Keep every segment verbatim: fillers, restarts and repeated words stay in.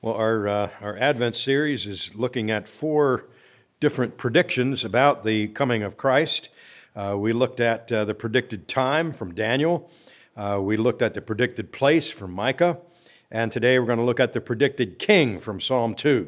Well, our, uh, our Advent series is looking at four different predictions about the coming of Christ. Uh, we looked at uh, the predicted time from Daniel. Uh, we looked at the predicted place from Micah. And today we're going to look at the predicted king from Psalm two.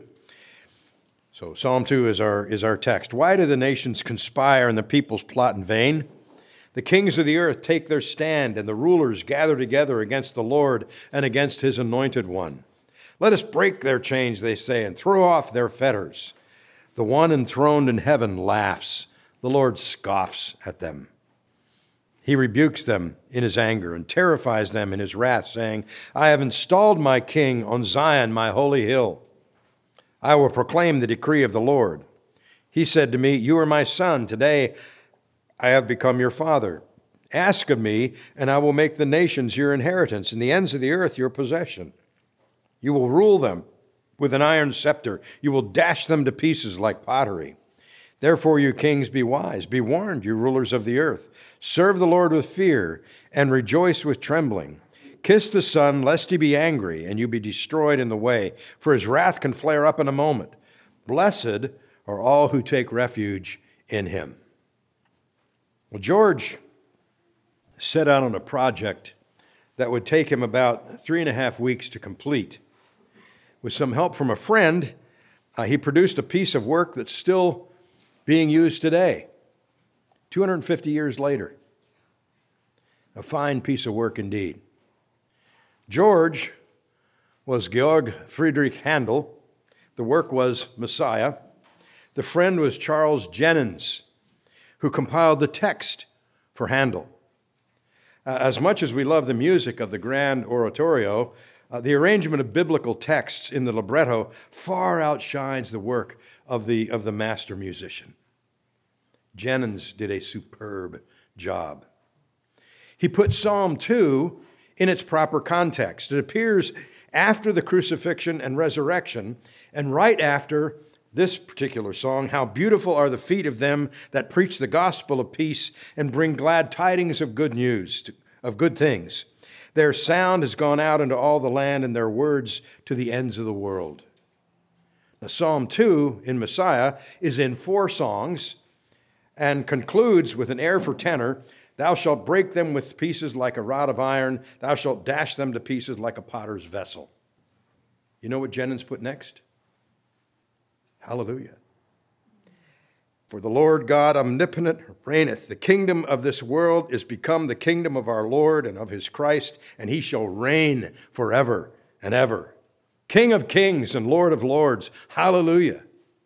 So Psalm two is our, is our text. Why do the nations conspire and the peoples plot in vain? The kings of the earth take their stand, and the rulers gather together against the Lord and against his anointed one. Let us break their chains, they say, and throw off their fetters. The one enthroned in heaven laughs. The Lord scoffs at them. He rebukes them in his anger and terrifies them in his wrath, saying, I have installed my king on Zion, my holy hill. I will proclaim the decree of the Lord. He said to me, You are my son. Today I have become your father. Ask of me, and I will make the nations your inheritance, and the ends of the earth your possession. You will rule them with an iron scepter. You will dash them to pieces like pottery. Therefore, you kings, be wise. Be warned, you rulers of the earth. Serve the Lord with fear and rejoice with trembling. Kiss the Son, lest he be angry and you be destroyed in the way, for his wrath can flare up in a moment. Blessed are all who take refuge in him. Well, George set out on a project that would take him about three and a half weeks to complete. With some help from a friend, uh, he produced a piece of work that's still being used today, two hundred fifty years later. A fine piece of work indeed. George was Georg Friedrich Handel. The work was Messiah. The friend was Charles Jennens, who compiled the text for Handel. Uh, as much as we love the music of the grand oratorio, uh, the arrangement of biblical texts in the libretto far outshines the work of the, of the master musician. Jennens did a superb job. He put Psalm two in its proper context. It appears after the crucifixion and resurrection, and right after this particular song, How beautiful are the feet of them that preach the gospel of peace and bring glad tidings of good news, of good things. Their sound has gone out into all the land and their words to the ends of the world. Now, Psalm two in Messiah is in four songs and concludes with an air for tenor. Thou shalt break them with pieces like a rod of iron. Thou shalt dash them to pieces like a potter's vessel. You know what Jennens put next? Hallelujah. For the Lord God omnipotent reigneth. The kingdom of this world is become the kingdom of our Lord and of his Christ, and he shall reign forever and ever. King of kings and Lord of lords. Hallelujah.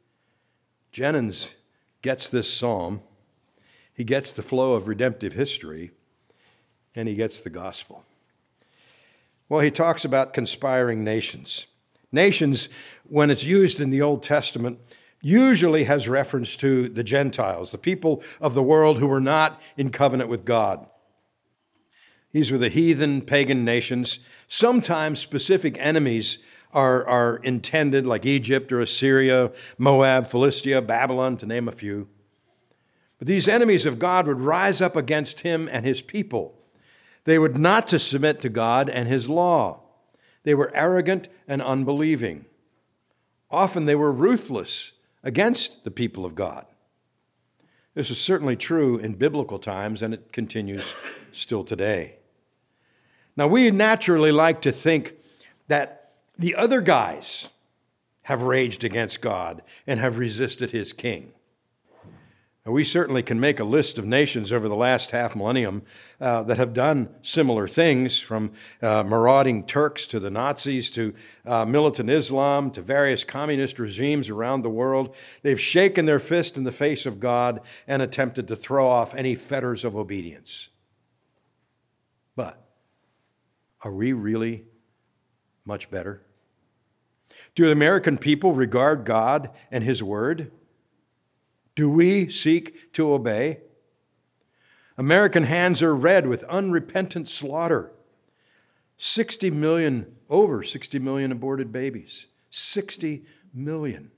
Jennens gets this psalm. He gets the flow of redemptive history, and he gets the gospel. Well, he talks about conspiring nations. Nations, when it's used in the Old Testament, usually has reference to the Gentiles, the people of the world who were not in covenant with God. These were the heathen, pagan nations. Sometimes specific enemies are, are intended, like Egypt or Assyria, Moab, Philistia, Babylon, to name a few. But these enemies of God would rise up against him and his people. They would not to submit to God and his law. They were arrogant and unbelieving. Often they were ruthless against the people of God. This is certainly true in biblical times, and it continues still today. Now, we naturally like to think that the other guys have raged against God and have resisted his king. And we certainly can make a list of nations over the last half millennium uh, that have done similar things, from uh, marauding Turks to the Nazis to uh, militant Islam to various communist regimes around the world. They've shaken their fist in the face of God and attempted to throw off any fetters of obedience. But are we really much better? Do the American people regard God and his word? Do we seek to obey? American hands are red with unrepentant slaughter. sixty million, over sixty million aborted babies. sixty million.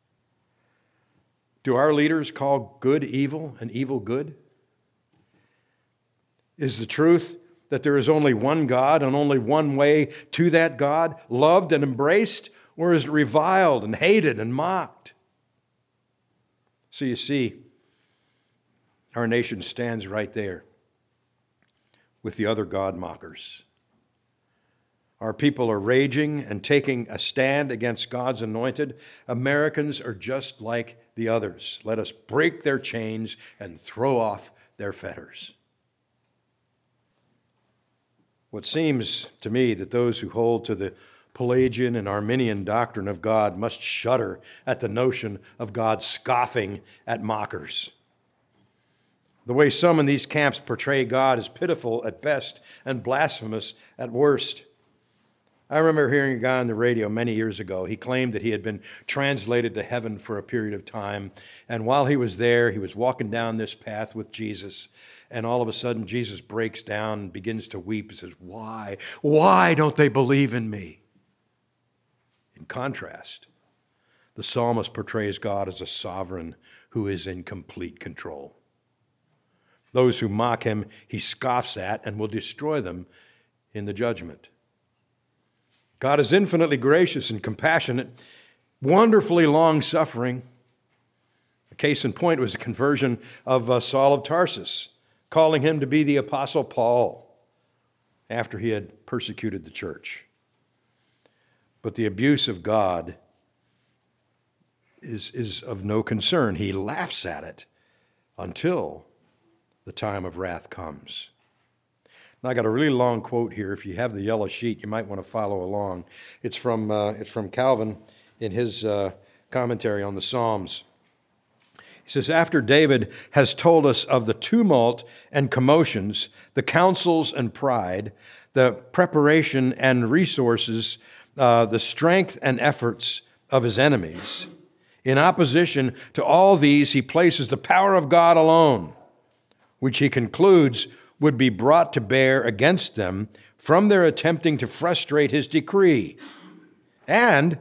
Do our leaders call good evil and evil good? Is the truth that there is only one God and only one way to that God, loved and embraced, Or is it reviled and hated and mocked? So you see, our nation stands right there with the other God mockers. Our people are raging and taking a stand against God's anointed. Americans are just like the others. Let us break their chains and throw off their fetters. What seems to me that those who hold to the Pelagian and Arminian doctrine of God must shudder at the notion of God scoffing at mockers. The way some in these camps portray God is pitiful at best and blasphemous at worst. I remember hearing a guy on the radio many years ago. He claimed that he had been translated to heaven for a period of time, and while he was there, he was walking down this path with Jesus, and all of a sudden Jesus breaks down and begins to weep and says, "Why? Why don't they believe in me?" In contrast, the psalmist portrays God as a sovereign who is in complete control. Those who mock him, he scoffs at and will destroy them in the judgment. God is infinitely gracious and compassionate, wonderfully long-suffering. A case in point was the conversion of uh, Saul of Tarsus, calling him to be the Apostle Paul after he had persecuted the church. But the abuse of God is, is of no concern. He laughs at it until the time of wrath comes. Now, I got a really long quote here. If you have the yellow sheet, you might want to follow along. It's from, uh, it's from Calvin in his uh, commentary on the Psalms. He says, after David has told us of the tumult and commotions, the counsels and pride, the preparation and resources, uh, the strength and efforts of his enemies, in opposition to all these, he places the power of God alone, which he concludes would be brought to bear against them from their attempting to frustrate his decree. And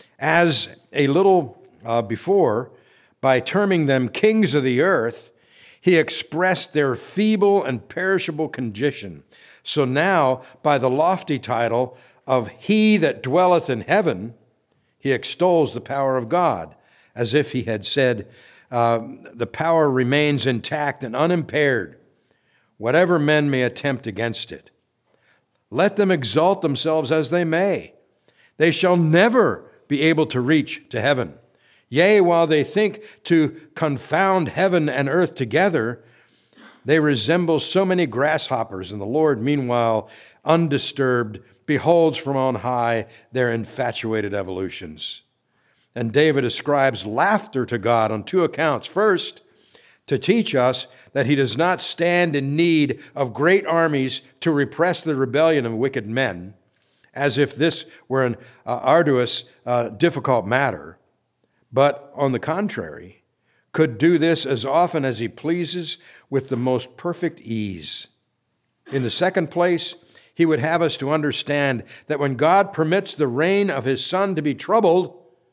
as a little uh, before, by terming them kings of the earth, he expressed their feeble and perishable condition. So now, by the lofty title of He that dwelleth in heaven, he extols the power of God, as if he had said, uh, the power remains intact and unimpaired, whatever men may attempt against it. Let them exalt themselves as they may. They shall never be able to reach to heaven. Yea, while they think to confound heaven and earth together, they resemble so many grasshoppers, and the Lord, meanwhile, undisturbed, beholds from on high their infatuated evolutions. And David ascribes laughter to God on two accounts. First, to teach us that he does not stand in need of great armies to repress the rebellion of wicked men, as if this were an uh, arduous, uh, difficult matter, but on the contrary, could do this as often as he pleases with the most perfect ease. In the second place, he would have us to understand that when God permits the reign of his Son to be troubled,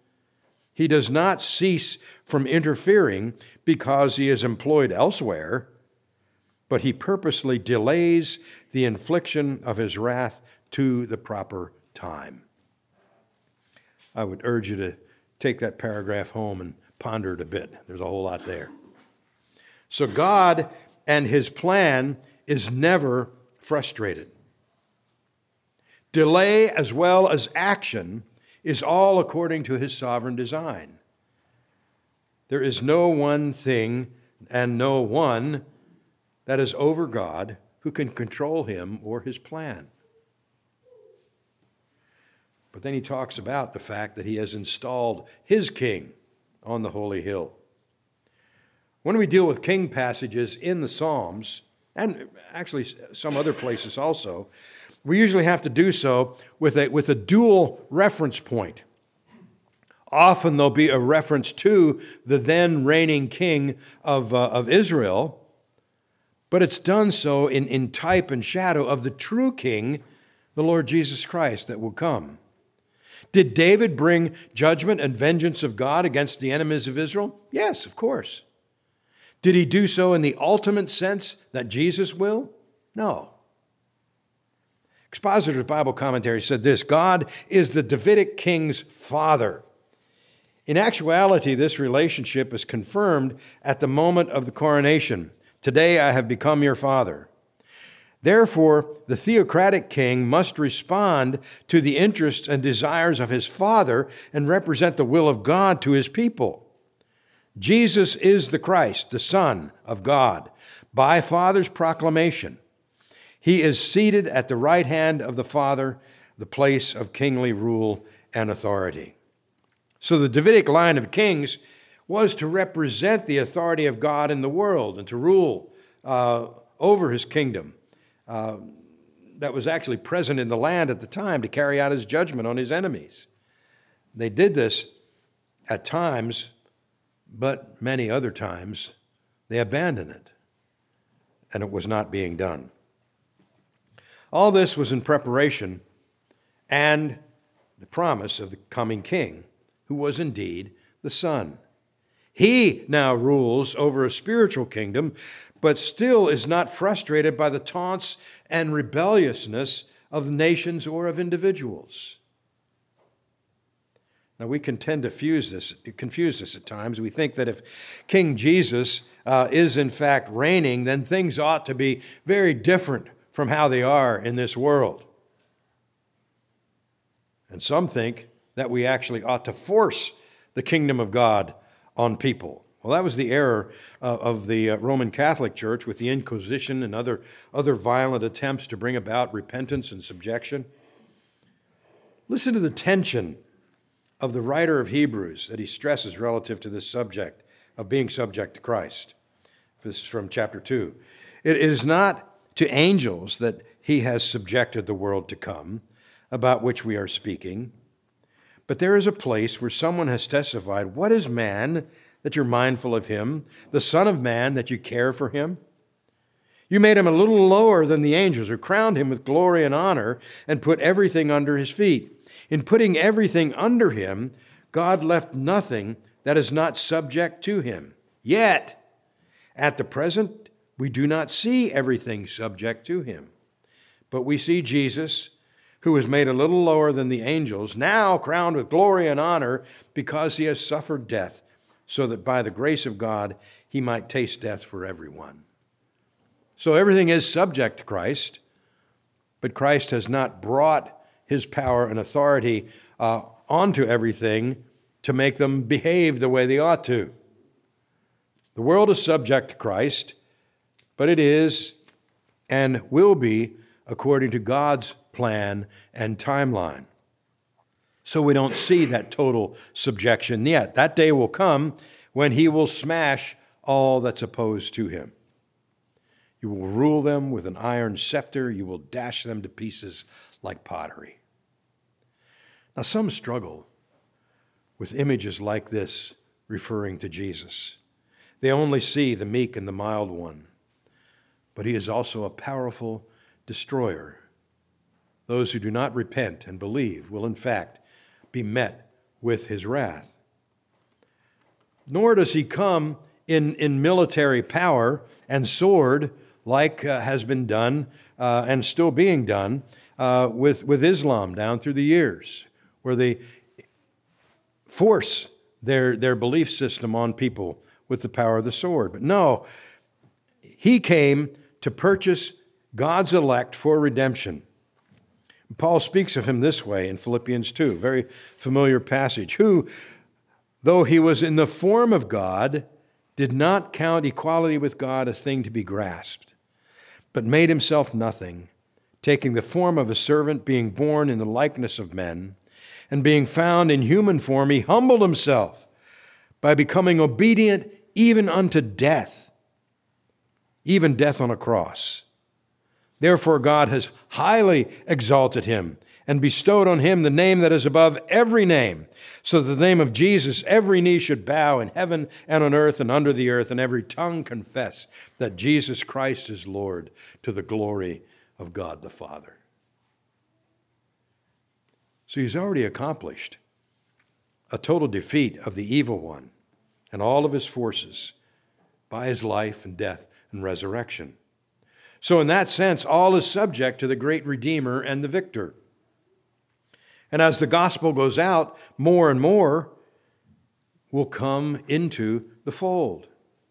he does not cease from interfering because he is employed elsewhere, but he purposely delays the infliction of his wrath to the proper time. I would urge you to take that paragraph home and ponder it a bit. There's a whole lot there. So God and his plan is never frustrated. Delay as well as action is all according to his sovereign design. There is no one thing and no one that is over God who can control him or his plan. But then he talks about the fact that he has installed his king on the holy hill. When we deal with king passages in the Psalms, and actually some other places also, we usually have to do so with a, with a dual reference point. Often there'll be a reference to the then reigning king of, uh, of Israel, but it's done so in, in type and shadow of the true king, the Lord Jesus Christ, that will come. Did David bring judgment and vengeance of God against the enemies of Israel? Yes, of course. Did he do so in the ultimate sense that Jesus will? No. Expositor's Bible Commentary said this: God is the Davidic king's father. In actuality, this relationship is confirmed at the moment of the coronation. Today I have become your father. Therefore, the theocratic king must respond to the interests and desires of his father and represent the will of God to his people. Jesus is the Christ, the Son of God, by Father's proclamation. He is seated at the right hand of the Father, the place of kingly rule and authority. So the Davidic line of kings was to represent the authority of God in the world and to rule uh, over his kingdom uh, that was actually present in the land at the time, to carry out his judgment on his enemies. They did this at times, but many other times they abandoned it, and it was not being done. All this was in preparation and the promise of the coming king, who was indeed the Son. He now rules over a spiritual kingdom, but still is not frustrated by the taunts and rebelliousness of nations or of individuals. Now, we can tend to fuse this, confuse this at times. We think that if King Jesus uh, is in fact reigning, then things ought to be very different from how they are in this world. And some think that we actually ought to force the kingdom of God on people. Well, that was the error uh, of the uh, Roman Catholic Church with the Inquisition and other, other violent attempts to bring about repentance and subjection. Listen to the tension of the writer of Hebrews that he stresses relative to this subject of being subject to Christ. This is from chapter two. It is not to angels that he has subjected the world to come, about which we are speaking. But there is a place where someone has testified, what is man that you're mindful of him, the Son of Man that you care for him? You made him a little lower than the angels, or crowned him with glory and honor, and put everything under his feet. In putting everything under him, God left nothing that is not subject to him. Yet, at the present, we do not see everything subject to him. But we see Jesus, who was made a little lower than the angels, now crowned with glory and honor because he has suffered death, so that by the grace of God he might taste death for everyone. So everything is subject to Christ, but Christ has not brought his power and authority uh, onto everything to make them behave the way they ought to. The world is subject to Christ, but it is and will be according to God's plan and timeline. So we don't see that total subjection yet. That day will come when he will smash all that's opposed to him. You will rule them with an iron scepter. You will dash them to pieces like pottery. Now, some struggle with images like this referring to Jesus. They only see the meek and the mild one, but he is also a powerful destroyer. Those who do not repent and believe will, in fact, be met with his wrath. Nor does he come in, in military power and sword like uh, has been done uh, and still being done uh, with, with Islam down through the years, where they force their, their belief system on people with the power of the sword. But no, he came to purchase God's elect for redemption. Paul speaks of him this way in Philippians two, a very familiar passage, who, though he was in the form of God, did not count equality with God a thing to be grasped, but made himself nothing, taking the form of a servant, being born in the likeness of men, and being found in human form, he humbled himself by becoming obedient even unto death, even death on a cross. Therefore God has highly exalted him and bestowed on him the name that is above every name, so that the name of Jesus every knee should bow in heaven and on earth and under the earth, and every tongue confess that Jesus Christ is Lord, to the glory of God the Father. So he's already accomplished a total defeat of the evil one and all of his forces by his life and death and resurrection. So in that sense, all is subject to the great Redeemer and the victor. And as the gospel goes out, more and more will come into the fold.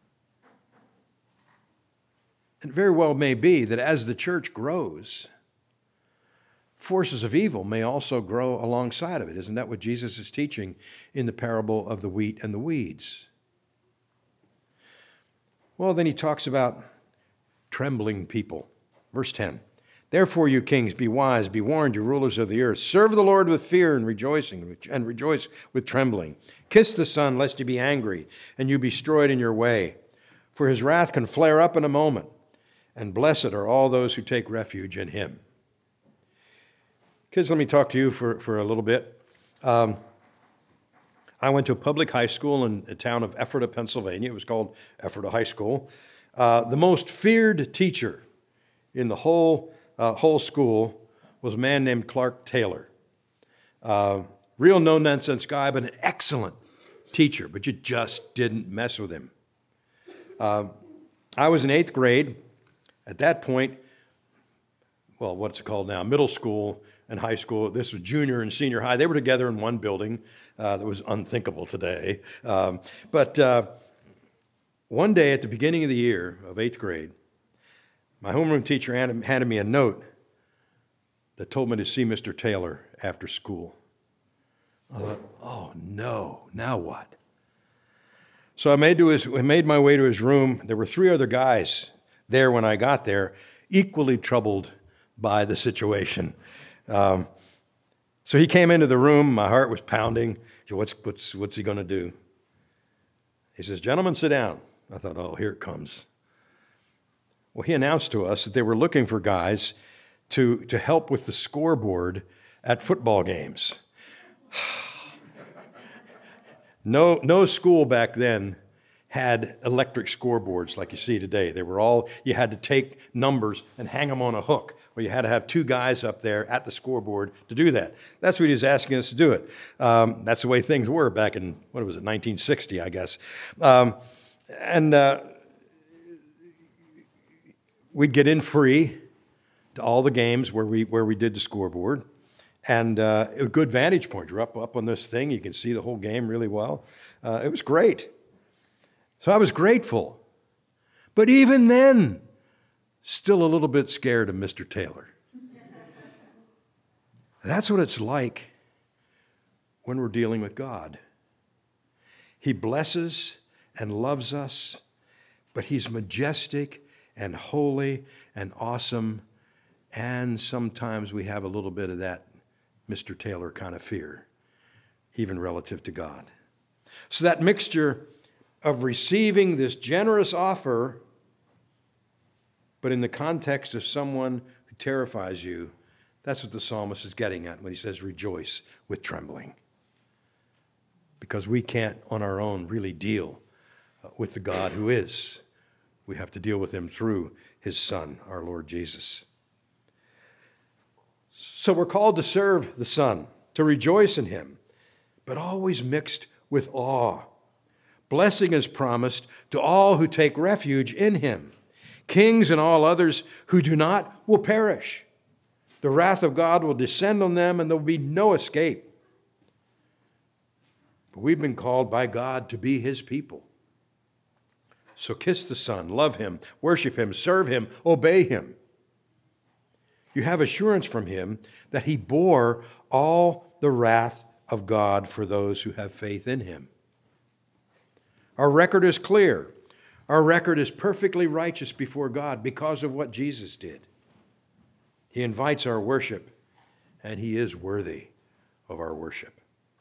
It very well may be that as the church grows, forces of evil may also grow alongside of it. Isn't that what Jesus is teaching in the parable of the wheat and the weeds? Well, then he talks about trembling people. Verse ten. Therefore, you kings, be wise, be warned, you rulers of the earth. Serve the Lord with fear and rejoicing, and rejoice with trembling. Kiss the Son, lest he be angry, and you be destroyed in your way. For his wrath can flare up in a moment, and blessed are all those who take refuge in him. Kids, let me talk to you for, for a little bit. Um, I went to a public high school in the town of Ephrata, Pennsylvania. It was called Ephrata High School. Uh, the most feared teacher in the whole Uh, whole school was a man named Clark Taylor. Uh, real no-nonsense guy, but an excellent teacher, but you just didn't mess with him. Uh, I was in eighth grade. At that point, well, what's it called now? Middle school and high school. This was junior and senior high. They were together in one building. Uh, that was unthinkable today. Um, but uh, one day at the beginning of the year of eighth grade, my homeroom teacher handed me a note that told me to see Mister Taylor after school. I thought, oh no, now what? So I made, to his, I made my way to his room. There were three other guys there when I got there, equally troubled by the situation. Um, so he came into the room. My heart was pounding. So what's, what's, what's he going to do? He says, gentlemen, sit down. I thought, oh, here it comes. Well, he announced to us that they were looking for guys to, to help with the scoreboard at football games. no, no school back then had electric scoreboards like you see today. They were all, you had to take numbers and hang them on a hook, or you had to have two guys up there at the scoreboard to do that. That's what he was asking us to do it. Um, that's the way things were back in, what was it, nineteen sixty, I guess. Um, and... Uh, We'd get in free to all the games where we where we did the scoreboard, and uh, a good vantage point. You're up up on this thing, you can see the whole game really well. Uh, it was great. So I was grateful, but even then, still a little bit scared of Mister Taylor. That's what it's like when we're dealing with God. He blesses and loves us, but he's majestic and holy and awesome, and sometimes we have a little bit of that Mister Taylor kind of fear, even relative to God. So that mixture of receiving this generous offer, but in the context of someone who terrifies you, that's what the psalmist is getting at when he says, rejoice with trembling. Because we can't on our own really deal with the God who is. We have to deal with him through his Son, our Lord Jesus. So we're called to serve the Son, to rejoice in him, but always mixed with awe. Blessing is promised to all who take refuge in him. Kings and all others who do not will perish. The wrath of God will descend on them, and there will be no escape. But we've been called by God to be his people. So kiss the Son, love him, worship him, serve him, obey him. You have assurance from him that he bore all the wrath of God for those who have faith in him. Our record is clear. Our record is perfectly righteous before God because of what Jesus did. He invites our worship, and he is worthy of our worship.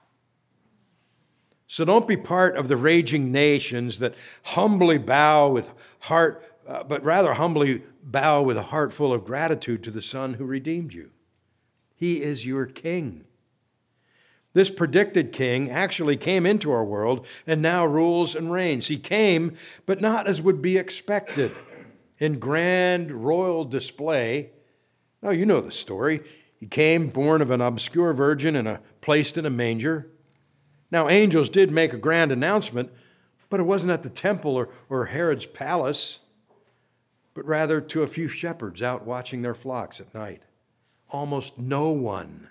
So don't be part of the raging nations that humbly bow with heart, uh, but rather humbly bow with a heart full of gratitude to the Son who redeemed you. He is your King. This predicted King actually came into our world and now rules and reigns. He came, but not as would be expected, in grand royal display. Oh, you know the story. He came born of an obscure virgin and a, placed in a manger. Now, angels did make a grand announcement, but it wasn't at the temple or, or Herod's palace. but rather to a few shepherds out watching their flocks at night. Almost no one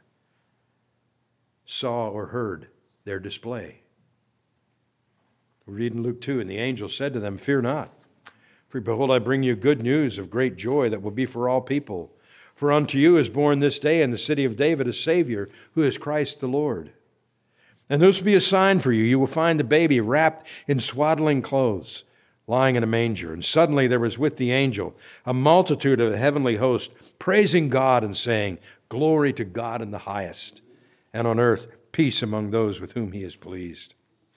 saw or heard their display. We read in Luke two, and the angel said to them, "Fear not, for behold, I bring you good news of great joy that will be for all people. For unto you is born this day in the city of David a Savior, who is Christ the Lord. And this will be a sign for you. You will find the baby wrapped in swaddling clothes, lying in a manger." And suddenly there was with the angel a multitude of the heavenly host, praising God and saying, "Glory to God in the highest, and on earth peace among those with whom he is pleased."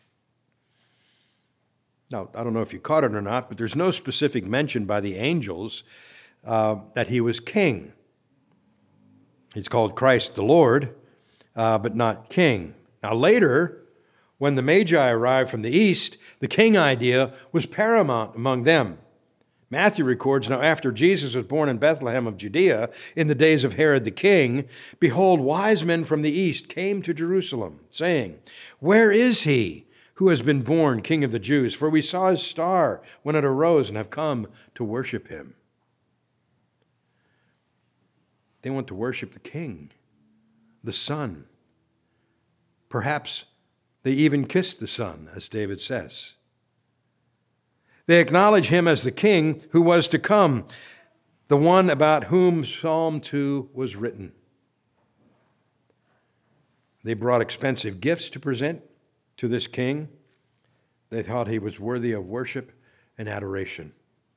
Now, I don't know if you caught it or not, but there's no specific mention by the angels uh, that he was king. He's called Christ the Lord, uh, but not king. Now, later, when the Magi arrived from the east, the king idea was paramount among them. Matthew records, "Now after Jesus was born in Bethlehem of Judea, in the days of Herod the king, behold, wise men from the east came to Jerusalem, saying, 'Where is he who has been born King of the Jews? For we saw his star when it arose and have come to worship him.'" They want to worship the King, the Son. Perhaps they even kissed the Son, as David says. They acknowledge him as the King who was to come, the one about whom Psalm two was written. They brought expensive gifts to present to this king. They thought he was worthy of worship and adoration.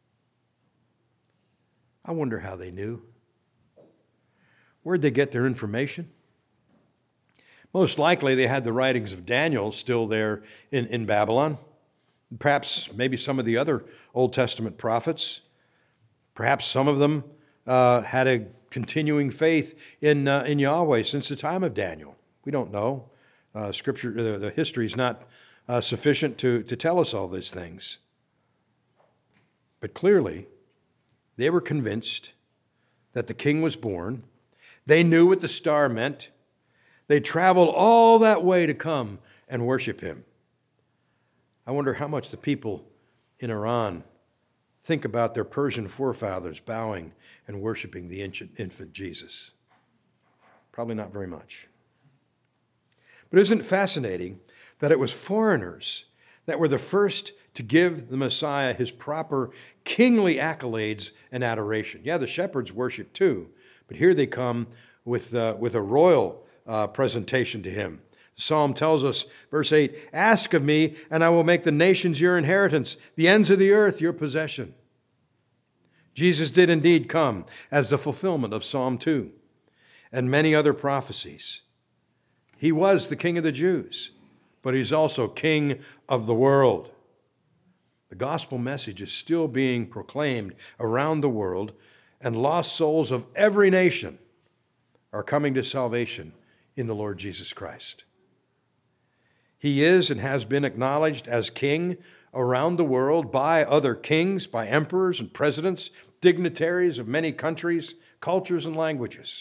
I wonder how they knew. Where'd they get their information? Most likely they had the writings of Daniel still there in, in Babylon. Perhaps maybe some of the other Old Testament prophets. Perhaps some of them uh, had a continuing faith in, uh, in Yahweh since the time of Daniel. We don't know. Uh, scripture, the, the history is not uh, sufficient to, to tell us all these things. But clearly, they were convinced that the king was born. They knew what the star meant. They traveled all that way to come and worship him. I wonder how much the people in Iran think about their Persian forefathers bowing and worshiping the infant Jesus. Probably not very much. But isn't it fascinating that it was foreigners that were the first to give the Messiah his proper kingly accolades and adoration? Yeah, the shepherds worship too, but here they come with, uh, with a royal uh, presentation to him. The psalm tells us, verse eight, "Ask of me, and I will make the nations your inheritance, the ends of the earth your possession." Jesus did indeed come as the fulfillment of Psalm two and many other prophecies. He was the King of the Jews, but he's also King of the world. The gospel message is still being proclaimed around the world, and lost souls of every nation are coming to salvation in the Lord Jesus Christ. He is and has been acknowledged as king around the world by other kings, by emperors and presidents, dignitaries of many countries, cultures, and languages.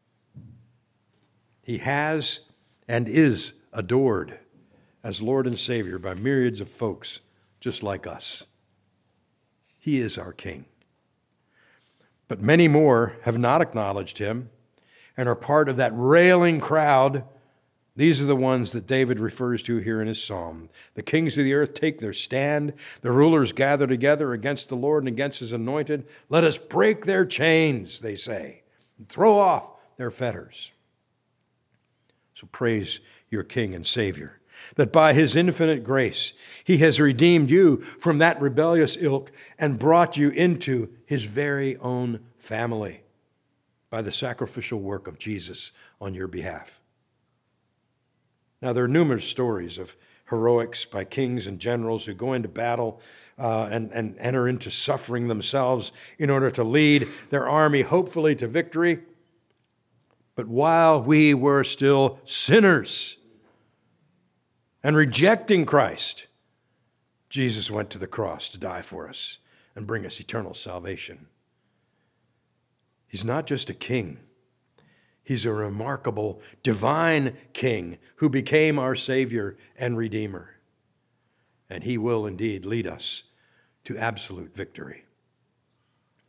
He has and is adored as Lord and Savior by myriads of folks just like us. He is our King. But many more have not acknowledged him and are part of that railing crowd. These are the ones that David refers to here in his psalm. The kings of the earth take their stand. The rulers gather together against the Lord and against his anointed. Let us break their chains, they say, and throw off their fetters. So praise your King and Savior, that by his infinite grace he has redeemed you from that rebellious ilk and brought you into his very own family by the sacrificial work of Jesus on your behalf. Now, there are numerous stories of heroics by kings and generals who go into battle uh, and, and enter into suffering themselves in order to lead their army, hopefully, to victory. But while we were still sinners and rejecting Christ, Jesus went to the cross to die for us and bring us eternal salvation. He's not just a king. He's a remarkable divine king who became our Savior and Redeemer. And he will indeed lead us to absolute victory.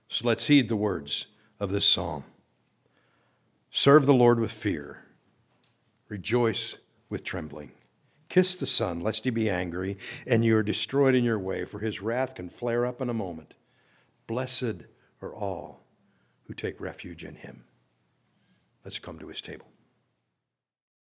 So let's heed the words of this psalm. Serve the Lord with fear. Rejoice with trembling. Kiss the Son, lest he be angry, and you are destroyed in your way, for his wrath can flare up in a moment. Blessed are all who take refuge in him. Let's come to his table.